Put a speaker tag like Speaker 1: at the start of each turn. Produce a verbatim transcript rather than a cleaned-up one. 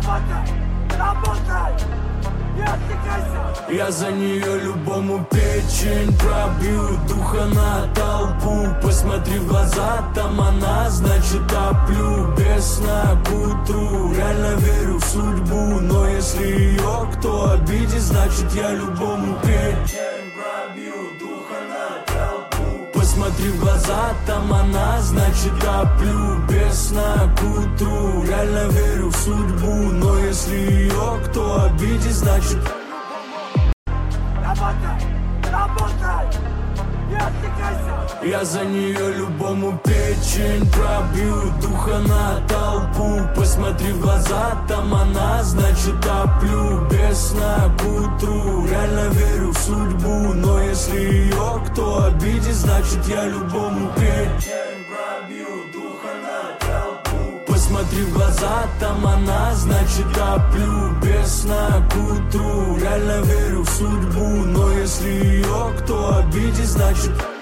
Speaker 1: Работай, работай, не отвлекайся.
Speaker 2: Я за нее любому печень пробью, духа на толпу. Посмотри в глаза, там она, значит топлю. Без сна к утру, реально верю в судьбу. Но если ее кто обидит, значит я любому печень пробью, духа на толпу. Посмотри в глаза, там она, значит топлю. Без сна к утру, реально верю в судьбу. Но если ее кто обидит, значит
Speaker 1: Работай, работай, не отвлекайся.
Speaker 2: Я за нее любому печень пробью, духа на толпу. Посмотри в глаза, там она, значит топлю. Без сна к утру, реально верю в судьбу. Но если ее кто обидит, значит я любому печень пробью, духа на толпу. Посмотри в глаза, там она, значит топлю. Без сна к утру, реально верю в судьбу. Но если ее кто обидит, значит